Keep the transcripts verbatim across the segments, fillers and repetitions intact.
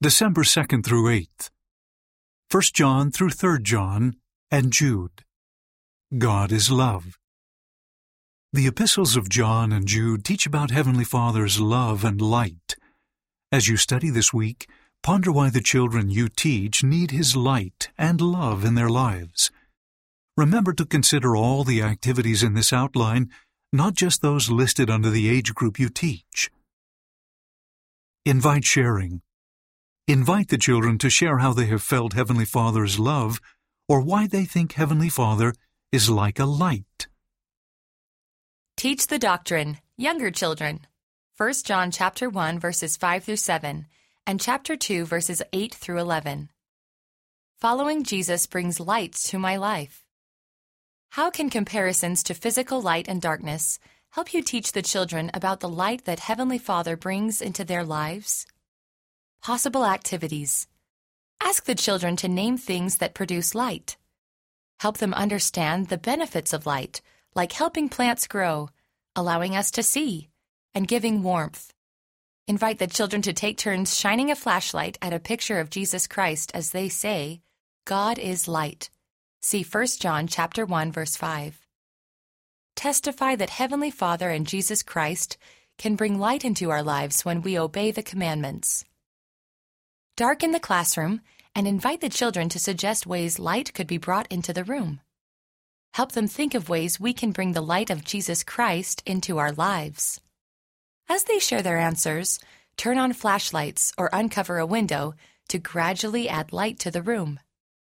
December second through eighth. First John through Third John and Jude. God is love. The epistles of John and Jude teach about Heavenly Father's love and light. As you study this week, ponder why the children you teach need His light and love in their lives. Remember to consider all the activities in this outline, not just those listed under the age group you teach. Invite sharing. Invite the children to share how they have felt Heavenly Father's love or why they think Heavenly Father is like a light. Teach the doctrine, younger children. First John chapter one verses five through seven and chapter two verses eight through eleven. Following Jesus brings light to my life. How can comparisons to physical light and darkness help you teach the children about the light that Heavenly Father brings into their lives? Possible activities. Ask the children to name things that produce light. Help them understand the benefits of light, like helping plants grow, allowing us to see, and giving warmth. Invite the children to take turns shining a flashlight at a picture of Jesus Christ as they say, God is light. See First John chapter one verse five. Testify that Heavenly Father and Jesus Christ can bring light into our lives when we obey the commandments. Darken the classroom and invite the children to suggest ways light could be brought into the room. Help them think of ways we can bring the light of Jesus Christ into our lives. As they share their answers, turn on flashlights or uncover a window to gradually add light to the room.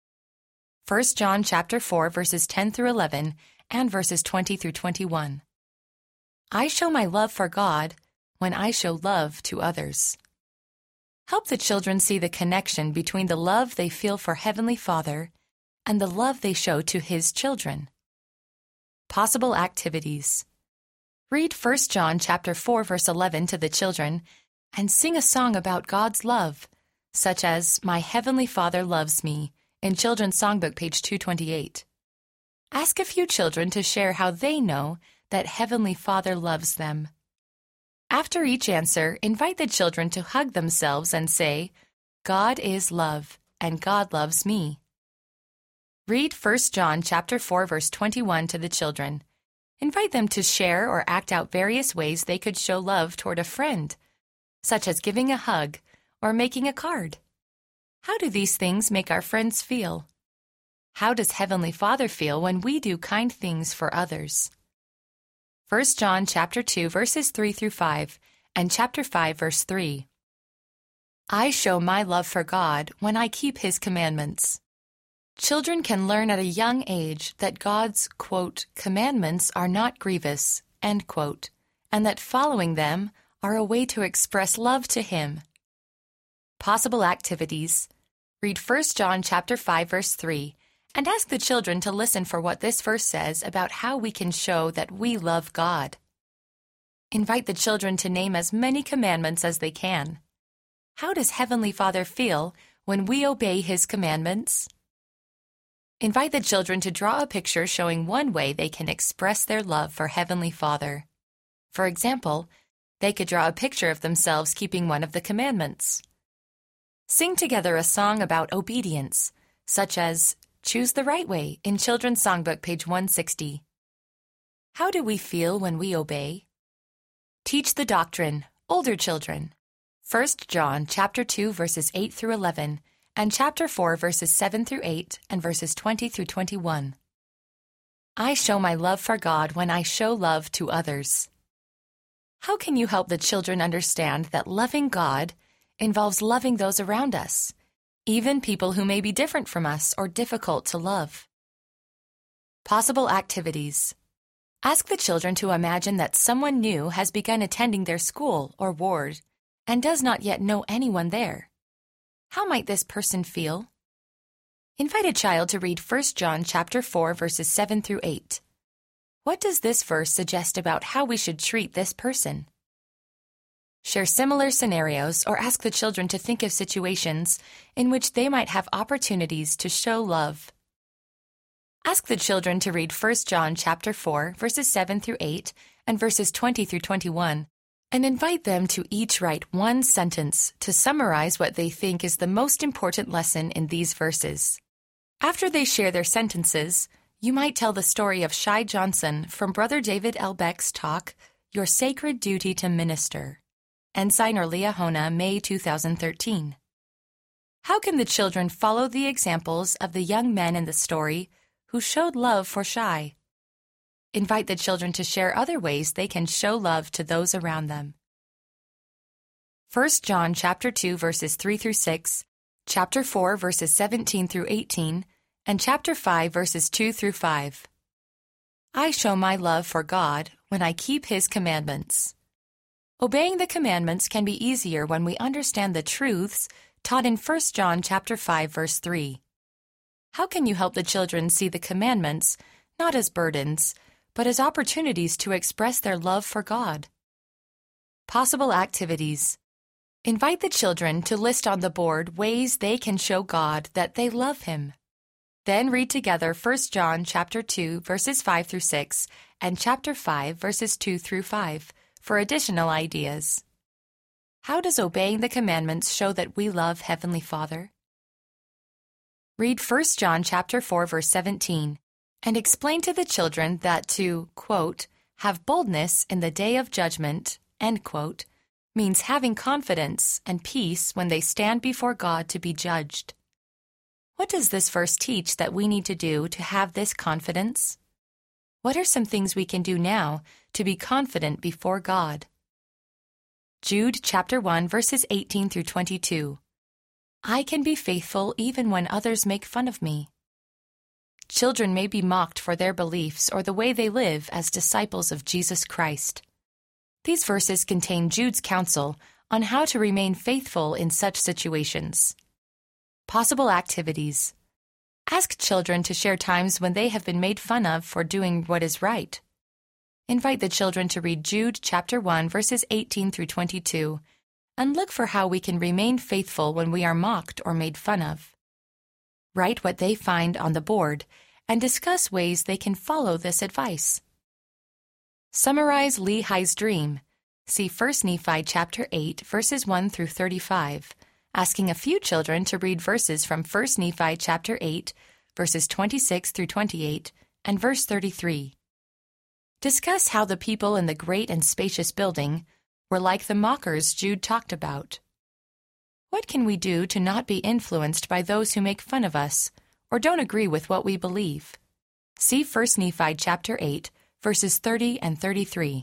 First John chapter four verses ten through eleven and verses twenty through twenty-one. I show my love for God when I show love to others. Help the children see the connection between the love they feel for Heavenly Father and the love they show to His children. Possible activities. Read First John chapter four verse eleven to the children and sing a song about God's love, such as My Heavenly Father Loves Me in Children's Songbook page two twenty-eight. Ask a few children to share how they know that Heavenly Father loves them. After each answer, invite the children to hug themselves and say, God is love, and God loves me. Read First John chapter four verse twenty-one to the children. Invite them to share or act out various ways they could show love toward a friend, such as giving a hug or making a card. How do these things make our friends feel? How does Heavenly Father feel when we do kind things for others? First John chapter two verses three through five and chapter five verse three. I show my love for God when I keep His commandments. Children can learn at a young age that God's, quote, commandments are not grievous, end quote, and that following them are a way to express love to Him. Possible activities. Read First John chapter five verse three and ask the children to listen for what this verse says about how we can show that we love God. Invite the children to name as many commandments as they can. How does Heavenly Father feel when we obey His commandments? Invite the children to draw a picture showing one way they can express their love for Heavenly Father. For example, they could draw a picture of themselves keeping one of the commandments. Sing together a song about obedience, such as Choose the Right Way in Children's Songbook, page one sixty. How do we feel when we obey? Teach the doctrine, older children. First John chapter two verses eight through eleven and chapter four verses seven through eight and verses twenty through twenty-one. I show my love for God when I show love to others. How can you help the children understand that loving God involves loving those around us, even people who may be different from us or difficult to love? Possible activities. Ask the children to imagine that someone new has begun attending their school or ward and does not yet know anyone there. How might this person feel? Invite a child to read First John chapter four verses seven through eight. What does this verse suggest about how we should treat this person? Share similar scenarios or ask the children to think of situations in which they might have opportunities to show love. Ask the children to read First John chapter four verses seven through eight and verses twenty through twenty-one and invite them to each write one sentence to summarize what they think is the most important lesson in these verses. After they share their sentences, you might tell the story of Shai Johnson from Brother David L. Beck's talk, Your Sacred Duty to Minister. Ensign or Liahona, May two thousand thirteen. How can the children follow the examples of the young men in the story who showed love for Shai? Invite the children to share other ways they can show love to those around them. First John chapter two verses three through six, chapter four verses seventeen through eighteen, and chapter five verses two through five. I show my love for God when I keep His commandments. Obeying the commandments can be easier when we understand the truths taught in First John chapter five verse three. How can you help the children see the commandments not as burdens, but as opportunities to express their love for God? Possible activities. Invite the children to list on the board ways they can show God that they love Him. Then read together First John chapter two verses five through six and chapter five verses two through five for additional ideas. How does obeying the commandments show that we love Heavenly Father? Read First John chapter four verse seventeen and explain to the children that to, quote, have boldness in the day of judgment, end quote, means having confidence and peace when they stand before God to be judged. What does this verse teach that we need to do to have this confidence? What are some things we can do now to be confident before God? Jude chapter one verses eighteen through twenty-two. I can be faithful even when others make fun of me. Children may be mocked for their beliefs or the way they live as disciples of Jesus Christ. These verses contain Jude's counsel on how to remain faithful in such situations. Possible activities. Ask children to share times when they have been made fun of for doing what is right. Invite the children to read Jude chapter one verses eighteen through twenty-two and look for how we can remain faithful when we are mocked or made fun of. Write what they find on the board and discuss ways they can follow this advice. Summarize Lehi's dream. See First Nephi chapter eight verses one through thirty-five. Asking a few children to read verses from First Nephi chapter eight, verses twenty-six through twenty-eight, and verse thirty-three. Discuss how the people in the great and spacious building were like the mockers Jude talked about. What can we do to not be influenced by those who make fun of us or don't agree with what we believe? See First Nephi chapter eight, verses thirty and thirty-three.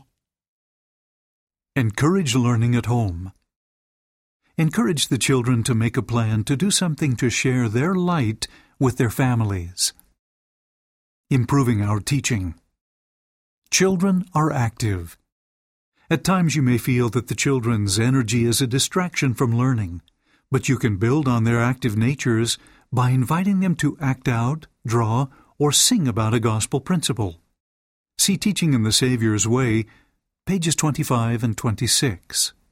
Encourage learning at home. Encourage the children to make a plan to do something to share their light with their families. Improving our teaching. Children are active. At times you may feel that the children's energy is a distraction from learning, but you can build on their active natures by inviting them to act out, draw, or sing about a gospel principle. See Teaching in the Savior's Way, pages twenty-five and twenty-six.